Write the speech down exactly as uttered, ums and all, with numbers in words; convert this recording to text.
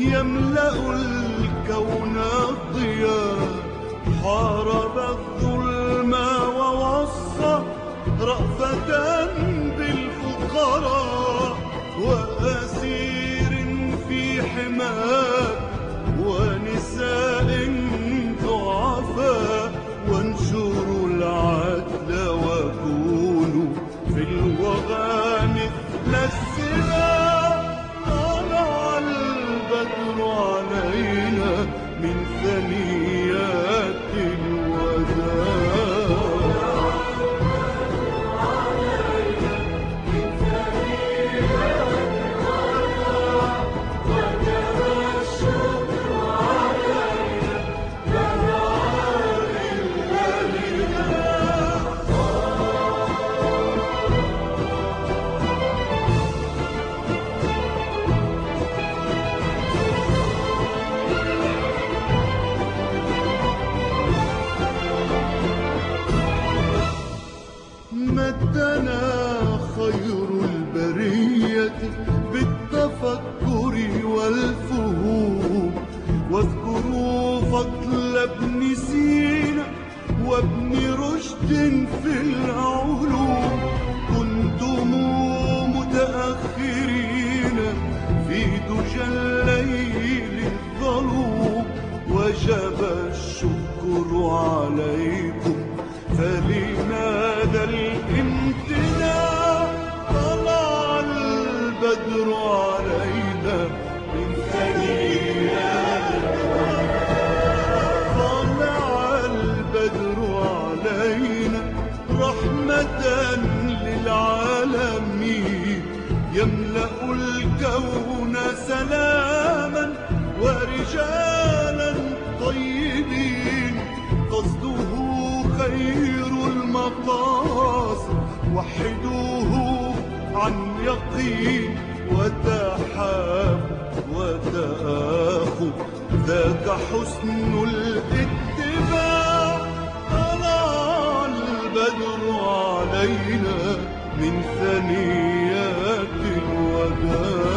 يملأ الكون الضياء، حارب الظلم ووصى رأفة بالفقراء، وأسير في حماك ونساء ضعفاء، وانشروا العدل وكونوا في الوغى مثل السباع. طلع البدر علينا من ثنيات الوداع. مدنا خير البرية بالتفكر والفهوم، واذكروا فضل ابن سينا وابن رشد في العلوم. كنتم متأخرين في دجى الليل الظلوم، وجب الشكر عليكم فلماذا الامتناع. طلع البدر علينا من ثنيات طلع البدر علينا رحمة للعالمين، يملأ الكون سلاما ورجالا طيبين، قصده خير المقاصد، وحدوه عن يقين، وتحاب وتآخوا ذاك حسن الاتباع. طلع البدر علينا من ثنيات الوداع.